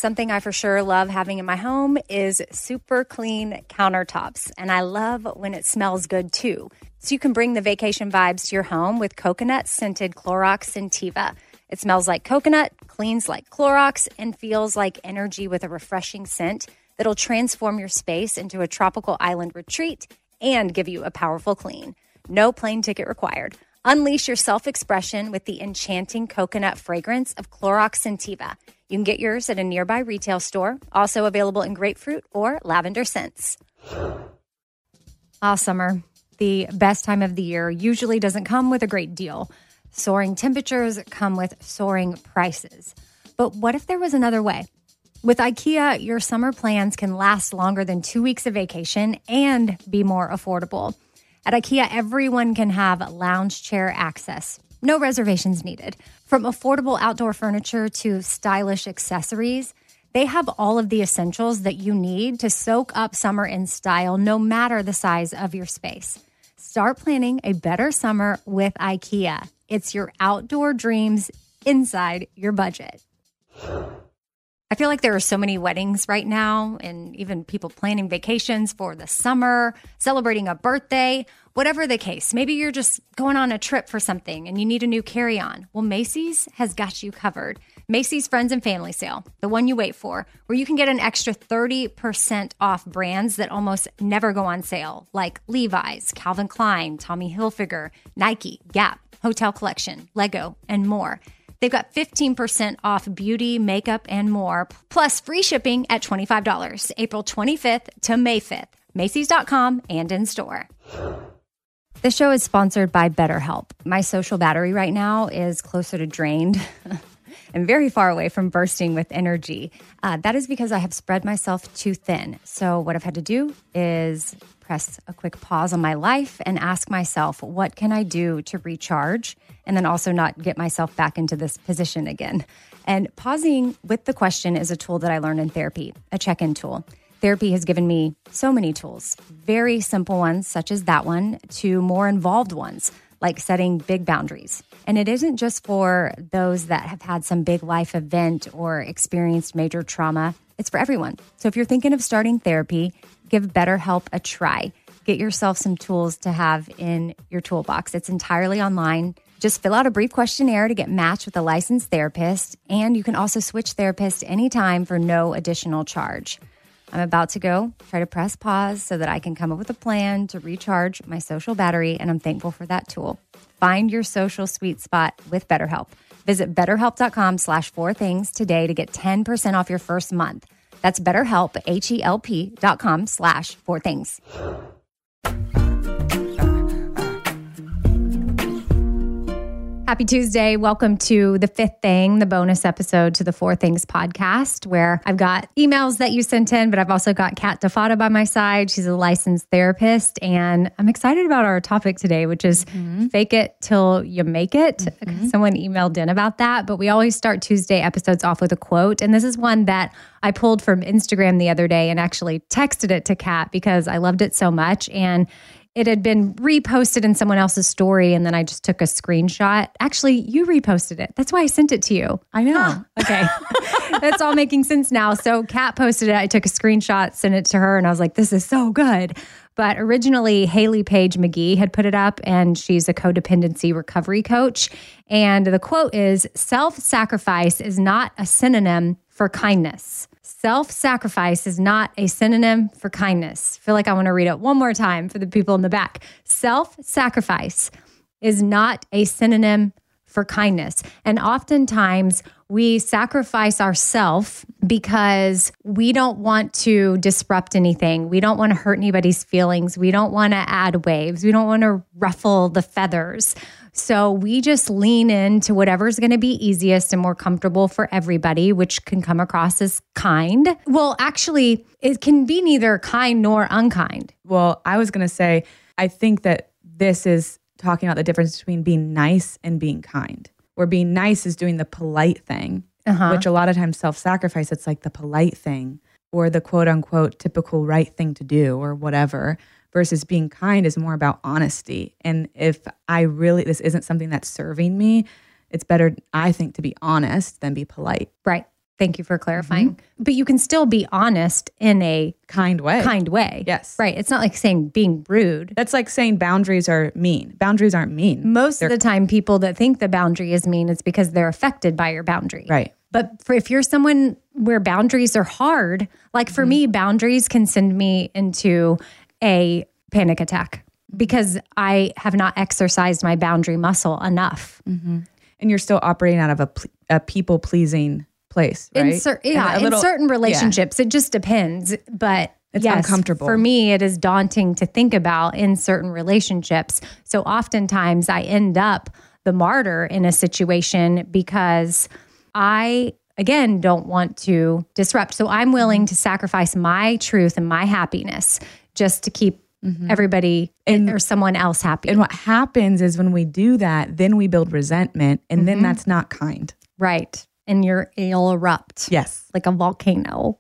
Something I for sure love having in my home is super clean countertops. And I love when it smells good too. So you can bring the vacation vibes to your home with coconut scented Clorox Scentiva. It smells like coconut, cleans like Clorox, and feels like energy with a refreshing scent that'll transform your space into a tropical island retreat and give you a powerful clean. No plane ticket required. Unleash your self-expression with the enchanting coconut fragrance of Clorox Scentiva. You can get yours at a nearby retail store, also available in grapefruit or lavender scents. Summer, the best time of the year, usually doesn't come with a great deal. Soaring temperatures come with soaring prices. But what if there was another way? With IKEA, your summer plans can last longer than 2 weeks of vacation and be more affordable. At IKEA, everyone can have lounge chair access. No reservations needed. From affordable outdoor furniture to stylish accessories, they have all of the essentials that you need to soak up summer in style, no matter the size of your space. Start planning a better summer with IKEA. It's your outdoor dreams inside your budget. I feel like there are so many weddings right now and even people planning vacations for the summer, celebrating a birthday, whatever the case. Maybe you're just going on a trip for something and you need a new carry-on. Well, Macy's has got you covered. Macy's Friends and Family Sale, the one you wait for, where you can get an extra 30% off brands that almost never go on sale, like Levi's, Calvin Klein, Tommy Hilfiger, Nike, Gap, Hotel Collection, Lego, and more. They've got 15% off beauty, makeup, and more, plus free shipping at $25, April 25th to May 5th. Macys.com and in store. This show is sponsored by BetterHelp. My social battery right now is closer to drained and very far away from bursting with energy. That is because I have spread myself too thin. So what I've had to do is press a quick pause on my life and ask myself, what can I do to recharge and then also not get myself back into this position again? And pausing with the question is a tool that I learned in therapy, a check-in tool. Therapy has given me so many tools, very simple ones such as that one to more involved ones like setting big boundaries. And it isn't just for those that have had some big life event or experienced major trauma. It's for everyone. So if you're thinking of starting therapy, give BetterHelp a try. Get yourself some tools to have in your toolbox. It's entirely online. Just fill out a brief questionnaire to get matched with a licensed therapist. And you can also switch therapists anytime for no additional charge. I'm about to go try to press pause so that I can come up with a plan to recharge my social battery, and I'm thankful for that tool. Find your social sweet spot with BetterHelp. Visit betterhelp.com/4things today to get 10% off your first month. That's BetterHelp, HELP.com/4things. Happy Tuesday. Welcome to The Fifth Thing, the bonus episode to the Four Things podcast, where I've got emails that you sent in, but I've also got Kat DeFata by my side. She's a licensed therapist, and I'm excited about our topic today, which is fake it till you make it. Someone emailed in about that, but we always start Tuesday episodes off with a quote, and this is one that I pulled from Instagram the other day and actually texted it to Kat because I loved it so much, and it had been reposted in someone else's story, and then I just took a screenshot. Actually, you reposted it. That's why I sent it to you. I know. Okay. That's all making sense now. So Kat posted it. I took a screenshot, sent it to her, and I was like, this is so good. But originally, Haley Page McGee had put it up, and she's a codependency recovery coach. And the quote is, self-sacrifice is not a synonym for kindness. Self-sacrifice is not a synonym for kindness. I feel like I want to read it one more time for the people in the back. Self-sacrifice is not a synonym for kindness. And oftentimes we sacrifice ourselves because we don't want to disrupt anything. We don't want to hurt anybody's feelings. We don't want to add waves. We don't want to ruffle the feathers. So we just lean into whatever's going to be easiest and more comfortable for everybody, which can come across as kind. Well, actually, it can be neither kind nor unkind. Well, I was going to say, I think that this is talking about the difference between being nice and being kind. Where being nice is doing the polite thing, which a lot of times self-sacrifice, it's like the polite thing or the quote unquote typical right thing to do or whatever. Versus being kind is more about honesty. And if this isn't something that's serving me, it's better, I think, to be honest than be polite. Right. Thank you for clarifying. But you can still be honest in a kind way. Yes. Right. It's not like saying being rude. That's like saying boundaries are mean. Boundaries aren't mean. Most of the time, people that think the boundary is mean, it's because they're affected by your boundary. Right. But if you're someone where boundaries are hard, like for me, boundaries can send me into a panic attack because I have not exercised my boundary muscle enough. Mm-hmm. And you're still operating out of a people-pleasing place, right? In certain relationships, it just depends. But it's uncomfortable. For me, it is daunting to think about in certain relationships. So oftentimes I end up the martyr in a situation because I, again, don't want to disrupt. So I'm willing to sacrifice my truth and my happiness just to keep everybody or someone else happy. And what happens is when we do that, then we build resentment, and then that's not kind. Right. And you'll erupt. Yes. Like a volcano.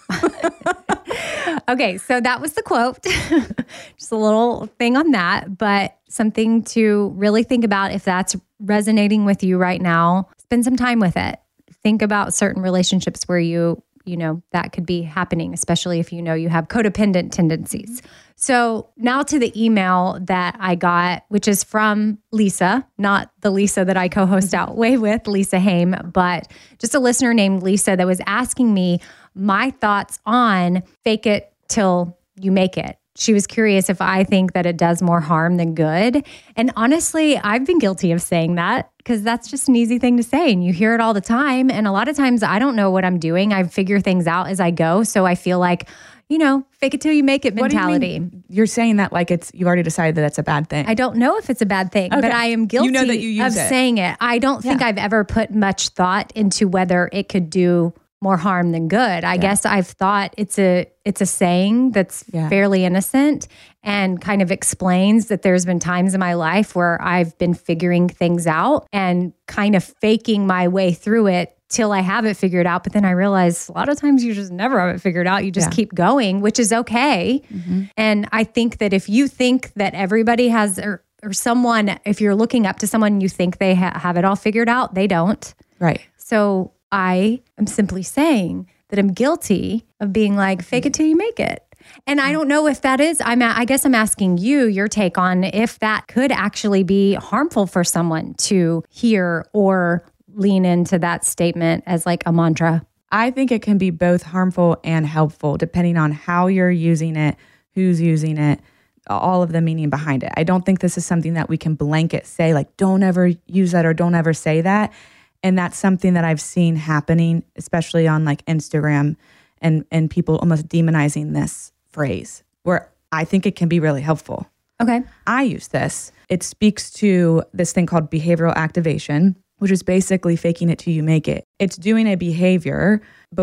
Okay, so that was the quote. Just a little thing on that, but something to really think about if that's resonating with you right now. Spend some time with it. Think about certain relationships where you know, that could be happening, especially if you know you have codependent tendencies. So now to the email that I got, which is from Lisa, not the Lisa that I co-host Outweigh with, Lisa Haim, but just a listener named Lisa that was asking me my thoughts on fake it till you make it. She was curious if I think that it does more harm than good. And honestly, I've been guilty of saying that because that's just an easy thing to say. And you hear it all the time. And a lot of times I don't know what I'm doing. I figure things out as I go. So I feel like, you know, fake it till you make it mentality. What do you mean? You're saying that like you've already decided that that's a bad thing. I don't know if it's a bad thing, but I am guilty of saying it. I don't think I've ever put much thought into whether it could do more harm than good. I guess I've thought it's a saying that's fairly innocent and kind of explains that there's been times in my life where I've been figuring things out and kind of faking my way through it till I have it figured out. But then I realize a lot of times you just never have it figured out. You just keep going, which is okay. Mm-hmm. And I think that if you think that everybody has or someone, if you're looking up to someone, you think they have it all figured out, they don't. Right. So I am simply saying that I'm guilty of being like, fake it till you make it. And I don't know if that is, I guess I'm asking you your take on if that could actually be harmful for someone to hear or lean into that statement as like a mantra. I think it can be both harmful and helpful depending on how you're using it, who's using it, all of the meaning behind it. I don't think this is something that we can blanket say like, don't ever use that or don't ever say that. And that's something that I've seen happening, especially on like Instagram and people almost demonizing this phrase, where I think it can be really helpful. Okay. I use this. It speaks to this thing called behavioral activation, which is basically faking it till you make it. It's doing a behavior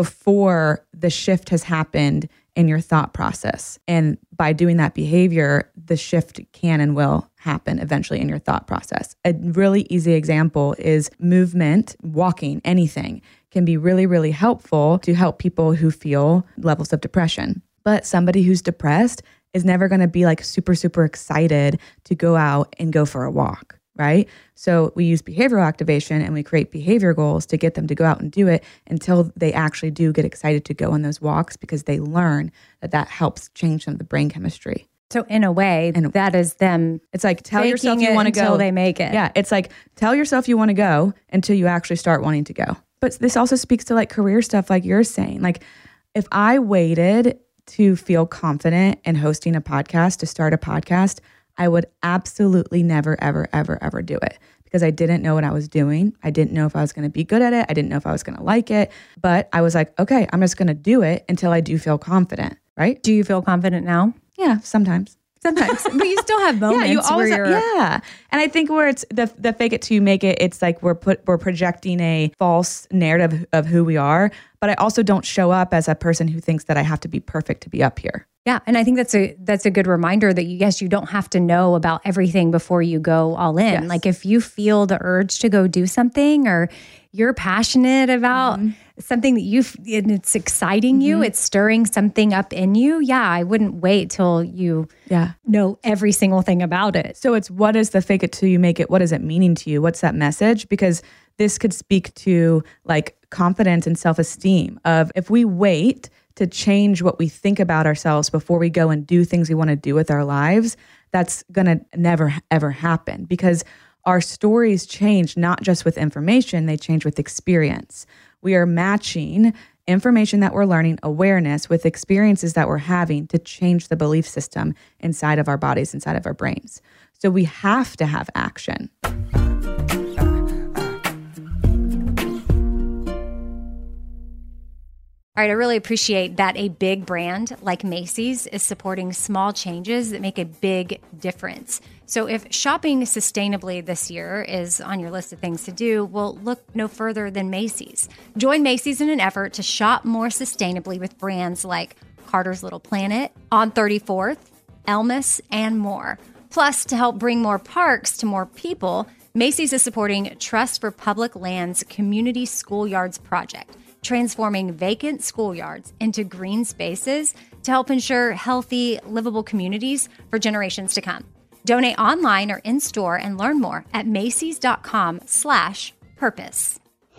before the shift has happened in your thought process. And by doing that behavior, the shift can and will happen eventually in your thought process. A really easy example is movement, walking, anything can be really, really helpful to help people who feel levels of depression. But somebody who's depressed is never going to be like super, super excited to go out and go for a walk, right? So we use behavioral activation and we create behavior goals to get them to go out and do it until they actually do get excited to go on those walks because they learn that helps change some of the brain chemistry. So in a way, that is them. It's like tell yourself you want to go until they make it. Yeah, it's like tell yourself you want to go until you actually start wanting to go. But this also speaks to like career stuff like you're saying. Like if I waited to feel confident in hosting a podcast, to start a podcast, I would absolutely never, ever, ever, ever do it because I didn't know what I was doing. I didn't know if I was going to be good at it. I didn't know if I was going to like it. But I was like, okay, I'm just going to do it until I do feel confident, right? Do you feel confident now? Yeah, sometimes. But you still have moments you always where you're... Yeah. And I think where it's the fake it till you make it, it's like we're projecting a false narrative of who we are. But I also don't show up as a person who thinks that I have to be perfect to be up here. Yeah. And I think that's a good reminder that you don't have to know about everything before you go all in. Yes. Like if you feel the urge to go do something or you're passionate about something that and it's exciting you, it's stirring something up in you. Yeah. I wouldn't wait till you know every single thing about it. So it's what is the fake it till you make it? What is it meaning to you? What's that message? Because this could speak to like confidence and self-esteem of if we wait to change what we think about ourselves before we go and do things we want to do with our lives, that's going to never, ever happen because our stories change not just with information, they change with experience. We are matching information that we're learning, awareness, with experiences that we're having to change the belief system inside of our bodies, inside of our brains. So we have to have action. All right, I really appreciate that a big brand like Macy's is supporting small changes that make a big difference. So if shopping sustainably this year is on your list of things to do, well, look no further than Macy's. Join Macy's in an effort to shop more sustainably with brands like Carter's Little Planet, On 34th, Elmis, and more. Plus, to help bring more parks to more people, Macy's is supporting Trust for Public Lands Community Schoolyards project, transforming vacant schoolyards into green spaces to help ensure healthy, livable communities for generations to come. Donate online or in-store and learn more at macys.com/purpose.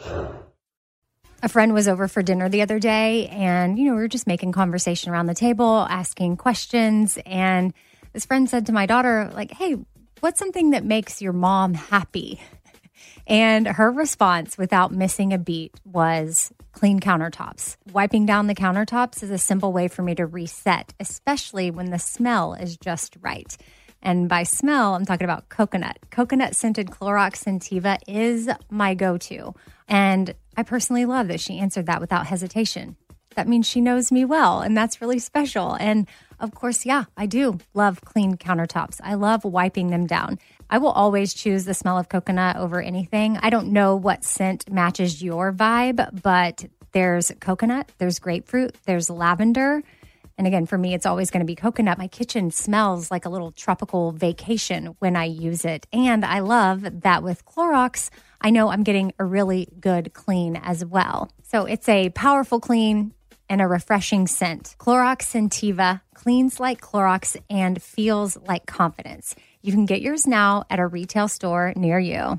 A friend was over for dinner the other day and, we were just making conversation around the table, asking questions. And this friend said to my daughter, like, hey, what's something that makes your mom happy? And her response, without missing a beat, was clean countertops. Wiping down the countertops is a simple way for me to reset, especially when the smell is just right. And by smell, I'm talking about coconut. Coconut-scented Clorox Scentiva is my go-to. And I personally love that she answered that without hesitation. That means she knows me well, and that's really special. And of course, yeah, I do love clean countertops. I love wiping them down. I will always choose the smell of coconut over anything. I don't know what scent matches your vibe, but there's coconut, there's grapefruit, there's lavender. And again, for me, it's always going to be coconut. My kitchen smells like a little tropical vacation when I use it. And I love that with Clorox, I know I'm getting a really good clean as well. So it's a powerful clean and a refreshing scent. Clorox Scentiva cleans like Clorox and feels like confidence. You can get yours now at a retail store near you.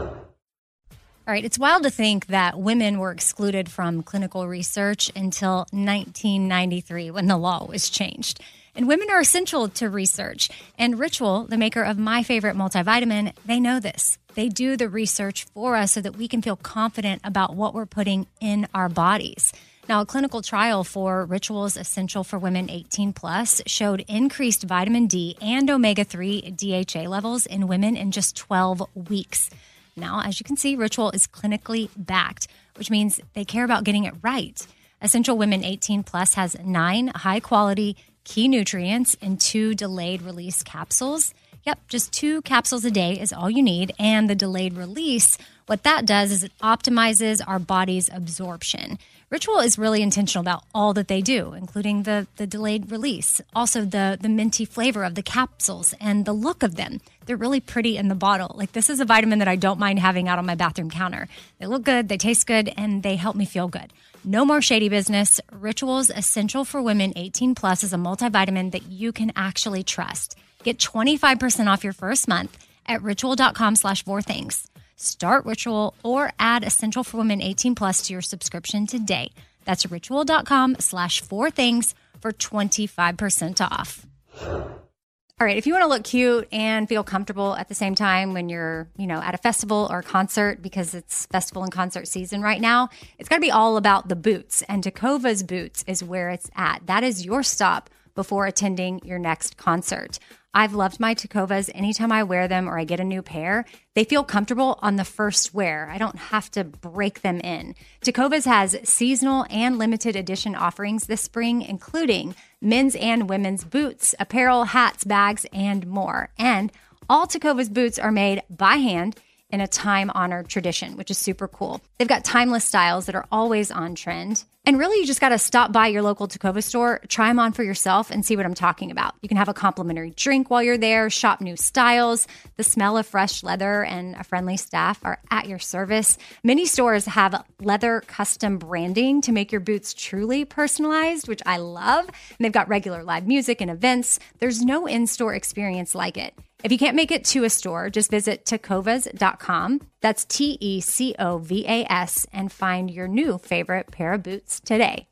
All right, it's wild to think that women were excluded from clinical research until 1993 when the law was changed. And women are essential to research. And Ritual, the maker of my favorite multivitamin, they know this. They do the research for us so that we can feel confident about what we're putting in our bodies. Now, a clinical trial for Ritual's Essential for Women 18 Plus showed increased vitamin D and omega-3 DHA levels in women in just 12 weeks. Now, as you can see, Ritual is clinically backed, which means they care about getting it right. Essential Women 18 Plus has 9 high-quality key nutrients in 2 delayed release capsules. Yep, just 2 capsules a day is all you need. And the delayed release, what that does is it optimizes our body's absorption. Ritual is really intentional about all that they do, including the delayed release, also the minty flavor of the capsules and the look of them. They're really pretty in the bottle. Like, this is a vitamin that I don't mind having out on my bathroom counter. They look good, they taste good, and they help me feel good. No more shady business. Ritual's Essential for Women 18 Plus is a multivitamin that you can actually trust. Get 25% off your first month at ritual.com/4things. Start Ritual or add Essential for Women 18 Plus to your subscription today. That's ritual.com/4things for 25% off. All right, if you want to look cute and feel comfortable at the same time when you're, at a festival or a concert, because it's festival and concert season right now, it's got to be all about the boots. And Tecovas Boots is where it's at. That is your stop before attending your next concert. I've loved my Tecovas. Anytime I wear them or I get a new pair, they feel comfortable on the first wear. I don't have to break them in. Tecovas has seasonal and limited edition offerings this spring, including men's and women's boots, apparel, hats, bags, and more. And all Tecovas boots are made by hand in a time-honored tradition, which is super cool. They've got timeless styles that are always on trend. And really, you just got to stop by your local Tecovas store, try them on for yourself, and see what I'm talking about. You can have a complimentary drink while you're there, shop new styles. The smell of fresh leather and a friendly staff are at your service. Many stores have leather custom branding to make your boots truly personalized, which I love. And they've got regular live music and events. There's no in-store experience like it. If you can't make it to a store, just visit tecovas.com. That's TECOVAS, and find your new favorite pair of boots today.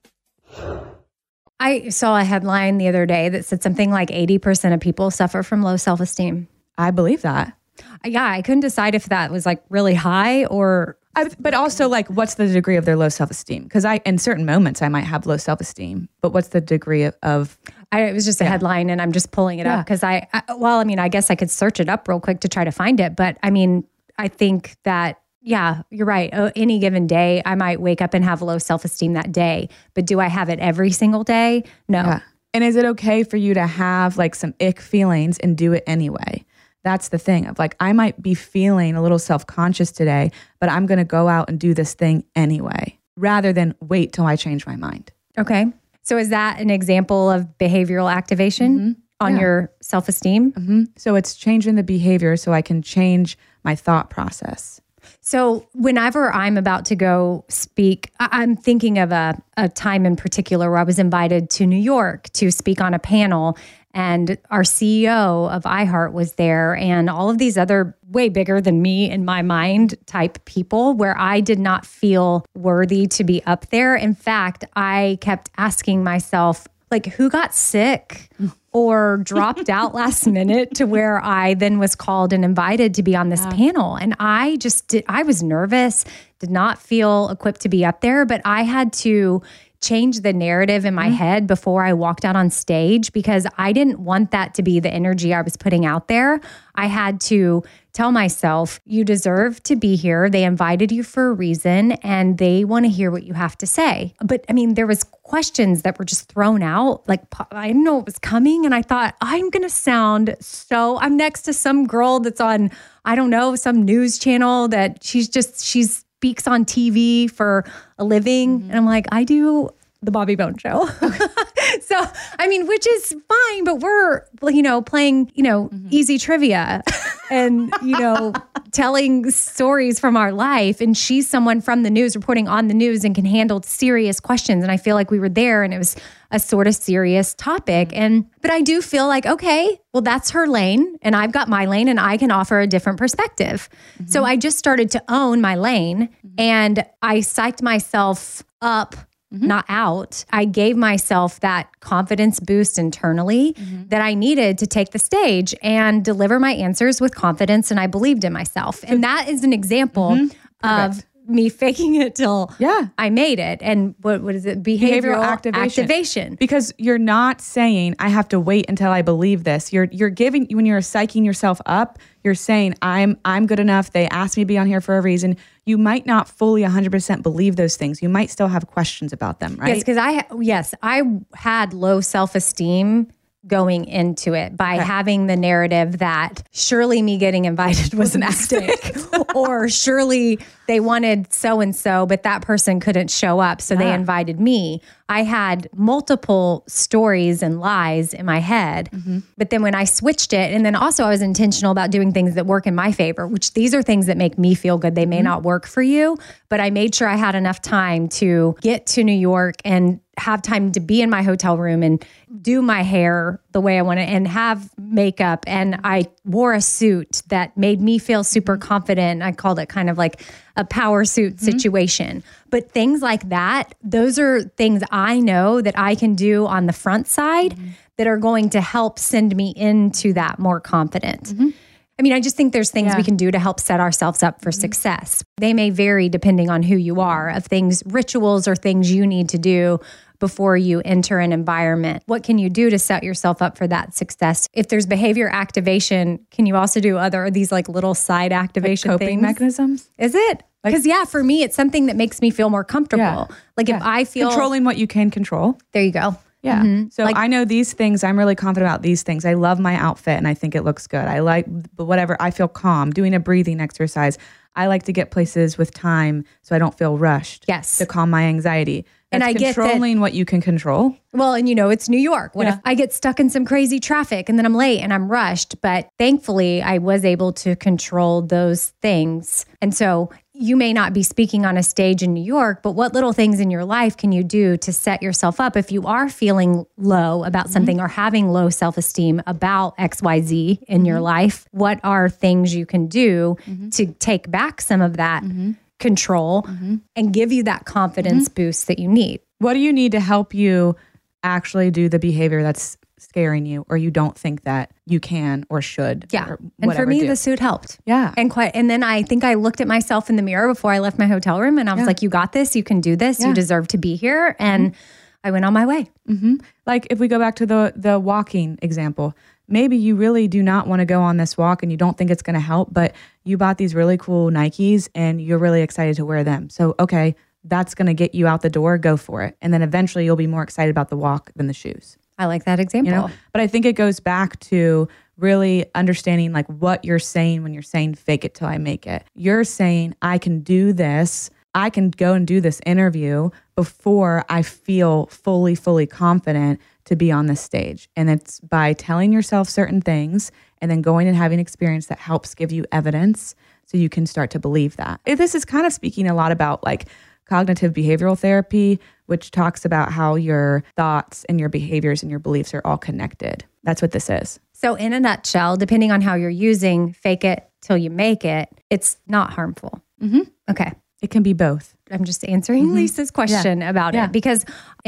I saw a headline the other day that said something like 80% of people suffer from low self-esteem. I believe that. Yeah, I couldn't decide if that was like really high or... But also, like, what's the degree of their low self-esteem? Because in certain moments, I might have low self-esteem, but what's the degree of... It was just a headline, and I'm just pulling it up because I guess I could search it up real quick to try to find it. But I mean, I think that, yeah, you're right. Any given day, I might wake up and have low self-esteem that day. But do I have it every single day? No. Yeah. And is it okay for you to have like some ick feelings and do it anyway? That's the thing of like, I might be feeling a little self-conscious today, but I'm going to go out and do this thing anyway, rather than wait till I change my mind. Okay. So is that an example of behavioral activation on your self-esteem? So it's changing the behavior so I can change my thought process. So whenever I'm about to go speak, I'm thinking of a time in particular where I was invited to New York to speak on a panel, and our CEO of iHeart was there, and all of these other way bigger than me in my mind type people, where I did not feel worthy to be up there. In fact, I kept asking myself, like, who got sick or dropped out last minute to where I then was called and invited to be on this panel. And I was nervous, did not feel equipped to be up there, but I had to change the narrative in my head before I walked out on stage because I didn't want that to be the energy I was putting out there. I had to tell myself, you deserve to be here. They invited you for a reason and they want to hear what you have to say. But I mean, there was questions that were just thrown out. Like, I didn't know it was coming. And I thought, I'm going to sound I'm next to some girl that's on, I don't know, some news channel that she speaks on TV for a living. And I'm like, I do the Bobby Bones Show. So, I mean, which is fine, but we're, playing, easy trivia and, telling stories from our life. And she's someone from the news reporting on the news and can handle serious questions. And I feel like we were there and it was a sort of serious topic. But I do feel like, okay, well, that's her lane and I've got my lane and I can offer a different perspective. So I just started to own my lane and I psyched myself up, not out. I gave myself that confidence boost internally that I needed to take the stage and deliver my answers with confidence. And I believed in myself. And that is an example of me faking it till I made it. And what is it? Behavioral activation. Because you're not saying, I have to wait until I believe this. You're giving, when you're psyching yourself up, you're saying, I'm good enough. They asked me to be on here for a reason. You might not fully 100% believe those things. You might still have questions about them, right? Yes, because I had low self-esteem going into it by having the narrative that surely me getting invited was a mistake or surely they wanted so-and-so, but that person couldn't show up. So they invited me. I had multiple stories and lies in my head. But then when I switched it, and then also I was intentional about doing things that work in my favor, which these are things that make me feel good. They may not work for you, but I made sure I had enough time to get to New York and have time to be in my hotel room and do my hair the way I want it and have makeup. And I wore a suit that made me feel super confident. I called it kind of like a power suit situation. But things like that, those are things I know that I can do on the front side that are going to help send me into that more confident. I mean, I just think there's things we can do to help set ourselves up for success. They may vary depending on who you are, of things, rituals or things you need to do before you enter an environment. What can you do to set yourself up for that success? If there's behavior activation, can you also do these like little side activation like coping mechanisms? Is it? Because for me, it's something that makes me feel more comfortable. Like if I feel... Controlling what you can control. There you go. Yeah. So I know these things. I'm really confident about these things. I love my outfit and I think it looks good. I like whatever. I feel calm doing a breathing exercise. I like to get places with time so I don't feel rushed. Yes. To calm my anxiety. And I get controlling what you can control. Well, and it's New York. What if I get stuck in some crazy traffic and then I'm late and I'm rushed? But thankfully, I was able to control those things. And so you may not be speaking on a stage in New York, but what little things in your life can you do to set yourself up if you are feeling low about something or having low self-esteem about XYZ in your life? What are things you can do to take back some of that control and give you that confidence boost that you need? What do you need to help you actually do the behavior that's scaring you, or you don't think that you can or should? Yeah. And for me, the suit helped. Yeah. And then I think I looked at myself in the mirror before I left my hotel room and I was like, you got this, you can do this, you deserve to be here. And I went on my way. Like if we go back to the walking example, maybe you really do not want to go on this walk and you don't think it's going to help, but you bought these really cool Nikes and you're really excited to wear them. So, okay, that's going to get you out the door, go for it. And then eventually you'll be more excited about the walk than the shoes. I like that example. But I think it goes back to really understanding like what you're saying when you're saying fake it till I make it. You're saying I can do this. I can go and do this interview before I feel fully confident to be on this stage. And it's by telling yourself certain things and then going and having experience that helps give you evidence so you can start to believe that. This is kind of speaking a lot about like cognitive behavioral therapy, which talks about how your thoughts and your behaviors and your beliefs are all connected. That's what this is. So in a nutshell, depending on how you're using fake it till you make it, it's not harmful. Okay. It can be both. I'm just answering Lisa's question about it because,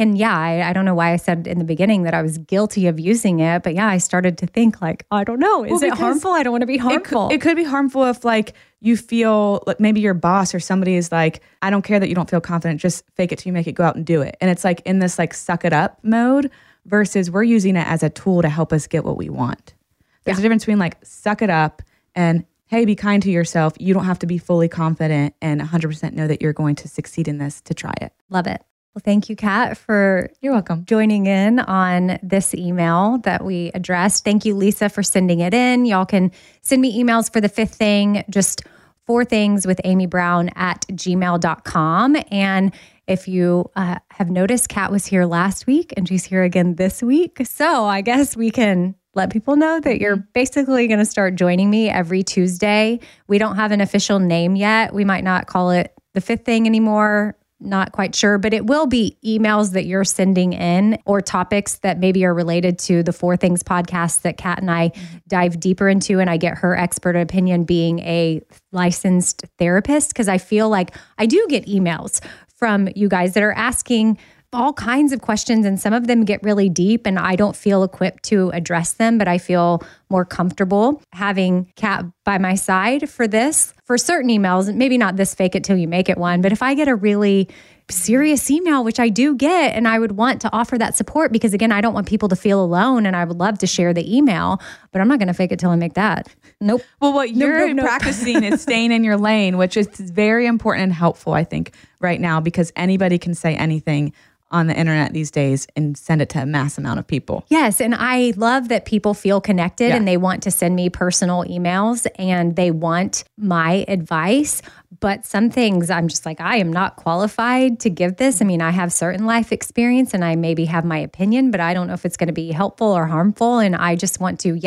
I don't know why I said in the beginning that I was guilty of using it, but I started to think like, I don't know, is it harmful? I don't want to be harmful. It could be harmful if like you feel like maybe your boss or somebody is like, I don't care that you don't feel confident, just fake it till you make it, go out and do it. And it's like in this like suck it up mode versus we're using it as a tool to help us get what we want. There's a difference between like suck it up and hey, be kind to yourself. You don't have to be fully confident and 100% know that you're going to succeed in this to try it. Love it. Well, thank you, Kat, for You're welcome. Joining in on this email that we addressed. Thank you, Lisa, for sending it in. Y'all can send me emails for the fifth thing, just 4 things with Amy Brown at gmail.com. And if you have noticed, Kat was here last week and she's here again this week. So I guess we can let people know that you're basically going to start joining me every Tuesday. We don't have an official name yet. We might not call it the fifth thing anymore. Not quite sure, but it will be emails that you're sending in or topics that maybe are related to the 4 Things podcast that Kat and I dive deeper into. And I get her expert opinion being a licensed therapist, because I feel like I do get emails from you guys that are asking all kinds of questions, and some of them get really deep and I don't feel equipped to address them, but I feel more comfortable having Kat by my side for this. For certain emails, maybe not this fake it till you make it one, but if I get a really serious email, which I do get, and I would want to offer that support because again, I don't want people to feel alone and I would love to share the email, but I'm not going to fake it till I make that. Nope. Well, what you're practicing is staying in your lane, which is very important and helpful, I think, right now, because anybody can say anything on the internet these days and send it to a mass amount of people. Yes. And I love that people feel connected and they want to send me personal emails and they want my advice. But some things I'm just like, I am not qualified to give this. I mean, I have certain life experience and I maybe have my opinion, but I don't know if it's going to be helpful or harmful. And I just want to,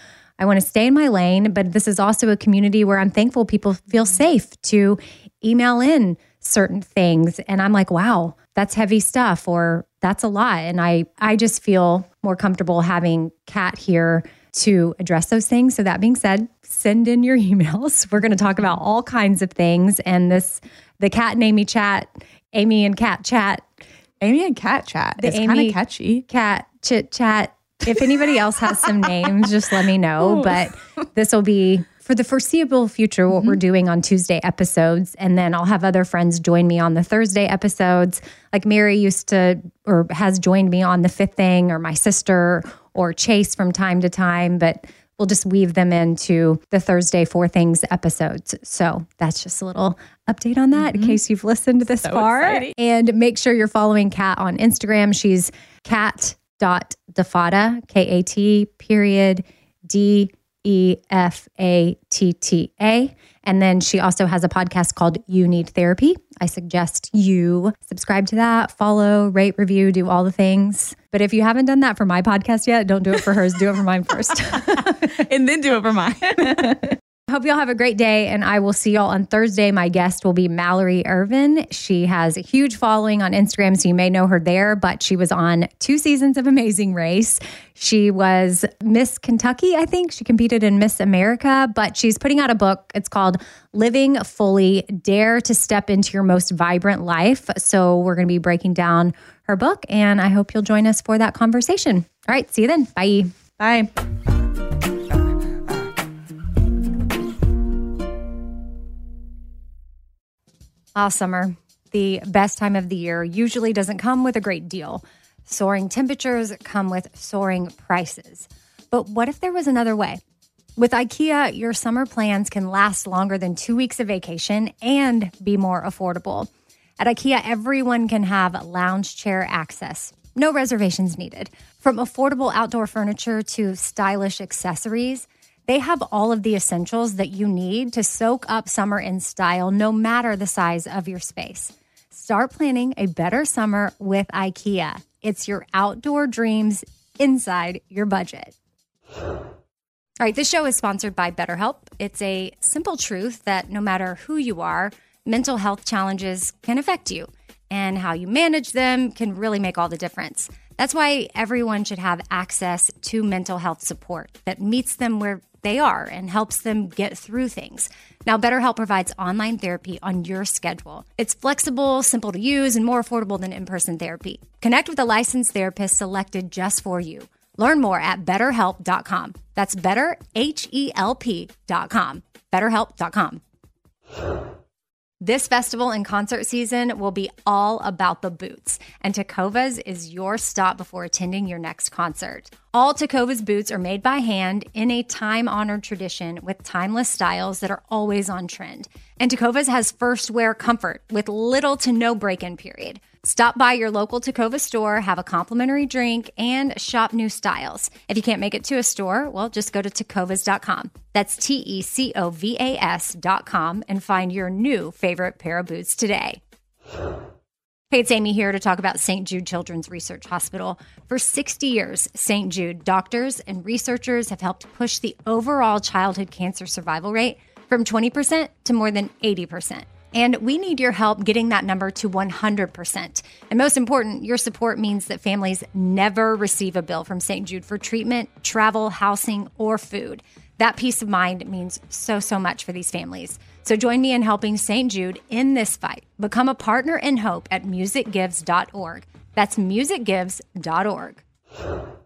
I want to stay in my lane, but this is also a community where I'm thankful people feel safe to email in certain things. And I'm like, wow, that's heavy stuff, or that's a lot. And I just feel more comfortable having Kat here to address those things. So that being said, send in your emails. We're going to talk about all kinds of things. And the Kat and Amy chat, Amy and Kat chat. Amy and Kat chat. It's kind of catchy. Kat chit chat. If anybody else has some names, just let me know. Ooh. But this will be for the foreseeable future what we're doing on Tuesday episodes. And then I'll have other friends join me on the Thursday episodes. Like Mary used to, or has joined me on the fifth thing, or my sister, or Chase from time to time. But we'll just weave them into the Thursday 4 Things episodes. So that's just a little update on that in case you've listened this far. Exciting. And make sure you're following Kat on Instagram. She's kat.defatta, KAT.DEFATTA. And then she also has a podcast called You Need Therapy. I suggest you subscribe to that, follow, rate, review, do all the things. But if you haven't done that for my podcast yet, don't do it for hers. Do it for mine first. And then do it for mine. Hope y'all have a great day, and I will see y'all on Thursday. My guest will be Mallory Irvin. She has a huge following on Instagram, so you may know her there, but she was on 2 seasons of Amazing Race. She was Miss Kentucky, I think. She competed in Miss America, but she's putting out a book. It's called Living Fully, Dare to Step into Your Most Vibrant Life. So we're going to be breaking down her book, and I hope you'll join us for that conversation. All right, see you then. Bye. Bye. Summer, the best time of the year, usually doesn't come with a great deal. Soaring temperatures come with soaring prices. But what if there was another way? With IKEA, your summer plans can last longer than 2 weeks of vacation and be more affordable. At IKEA, everyone can have lounge chair access. No reservations needed. From affordable outdoor furniture to stylish accessories, they have all of the essentials that you need to soak up summer in style, no matter the size of your space. Start planning a better summer with IKEA. It's your outdoor dreams inside your budget. All right, this show is sponsored by BetterHelp. It's a simple truth that no matter who you are, mental health challenges can affect you, and how you manage them can really make all the difference. That's why everyone should have access to mental health support that meets them where they are and helps them get through things. Now, BetterHelp provides online therapy on your schedule. It's flexible, simple to use, and more affordable than in-person therapy. Connect with a licensed therapist selected just for you. Learn more at BetterHelp.com. That's BetterHelp.com. BetterHelp.com. This festival and concert season will be all about the boots, and Tecovas is your stop before attending your next concert. All Tecovas boots are made by hand in a time-honored tradition with timeless styles that are always on trend. And Tecovas has first wear comfort with little to no break-in period. Stop by your local Tecovas store, have a complimentary drink, and shop new styles. If you can't make it to a store, well, just go to tecovas.com. That's TECOVAS.com and find your new favorite pair of boots today. Hey, it's Amy here to talk about St. Jude Children's Research Hospital. For 60 years, St. Jude doctors and researchers have helped push the overall childhood cancer survival rate from 20% to more than 80%. And we need your help getting that number to 100%. And most important, your support means that families never receive a bill from St. Jude for treatment, travel, housing, or food. That peace of mind means so, so much for these families. So join me in helping St. Jude in this fight. Become a partner in hope at musicgives.org. That's musicgives.org.